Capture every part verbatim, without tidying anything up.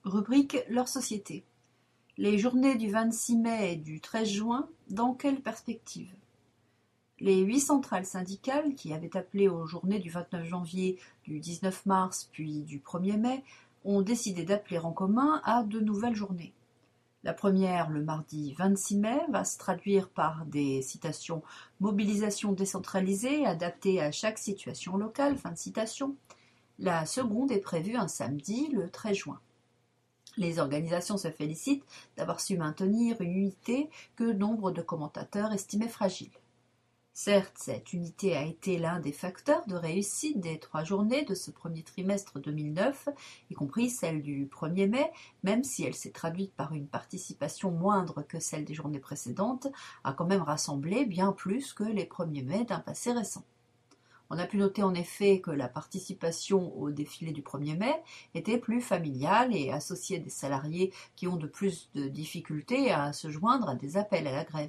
Rubrique leur société. Les journées du vingt-six mai et du treize juin, dans quelle perspective? Les huit centrales syndicales, qui avaient appelé aux journées du vingt-neuf janvier, du dix-neuf mars puis du premier mai, ont décidé d'appeler en commun à deux nouvelles journées. La première, le mardi vingt-six mai, va se traduire par des citations « mobilisation décentralisée adaptée à chaque situation locale ». Fin de citation. La seconde est prévue un samedi, le treize juin. Les organisations se félicitent d'avoir su maintenir une unité que nombre de commentateurs estimaient fragile. Certes, cette unité a été l'un des facteurs de réussite des trois journées de ce premier trimestre deux mille neuf, y compris celle du premier mai, même si elle s'est traduite par une participation moindre que celle des journées précédentes, a quand même rassemblé bien plus que les premiers mai d'un passé récent. On a pu noter en effet que la participation au défilé du premier mai était plus familiale et associait des salariés qui ont de plus de difficultés à se joindre à des appels à la grève.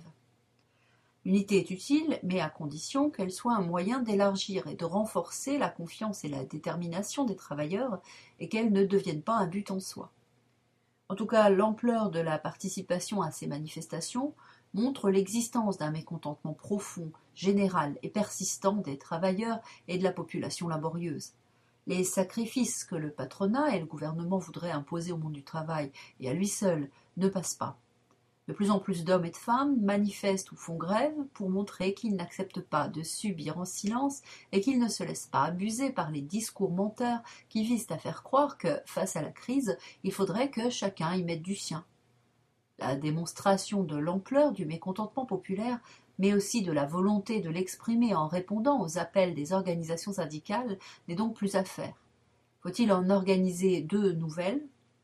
L'unité est utile, mais à condition qu'elle soit un moyen d'élargir et de renforcer la confiance et la détermination des travailleurs et qu'elle ne devienne pas un but en soi. En tout cas, l'ampleur de la participation à ces manifestations montre l'existence d'un mécontentement profond, général et persistant des travailleurs et de la population laborieuse. Les sacrifices que le patronat et le gouvernement voudraient imposer au monde du travail, et à lui seul, ne passent pas. De plus en plus d'hommes et de femmes manifestent ou font grève pour montrer qu'ils n'acceptent pas de subir en silence et qu'ils ne se laissent pas abuser par les discours menteurs qui visent à faire croire que, face à la crise, il faudrait que chacun y mette du sien. La démonstration de l'ampleur du mécontentement populaire, mais aussi de la volonté de l'exprimer en répondant aux appels des organisations syndicales, n'est donc plus à faire. Faut-il en organiser deux nouvelles ?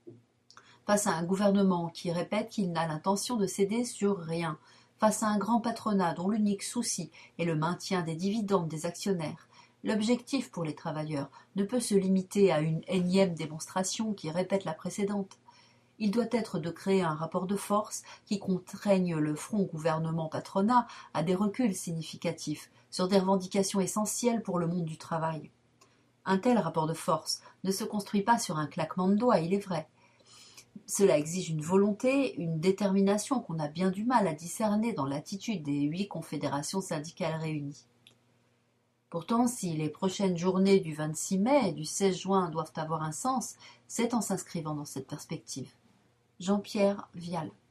Face à un gouvernement qui répète qu'il n'a l'intention de céder sur rien, face à un grand patronat dont l'unique souci est le maintien des dividendes des actionnaires, l'objectif pour les travailleurs ne peut se limiter à une énième démonstration qui répète la précédente. Il doit être de créer un rapport de force qui contraigne le front gouvernement-patronat à des reculs significatifs sur des revendications essentielles pour le monde du travail. Un tel rapport de force ne se construit pas sur un claquement de doigts, il est vrai. Cela exige une volonté, une détermination qu'on a bien du mal à discerner dans l'attitude des huit confédérations syndicales réunies. Pourtant, si les prochaines journées du vingt-six mai et du seize juin doivent avoir un sens, c'est en s'inscrivant dans cette perspective. Jean-Pierre Vial.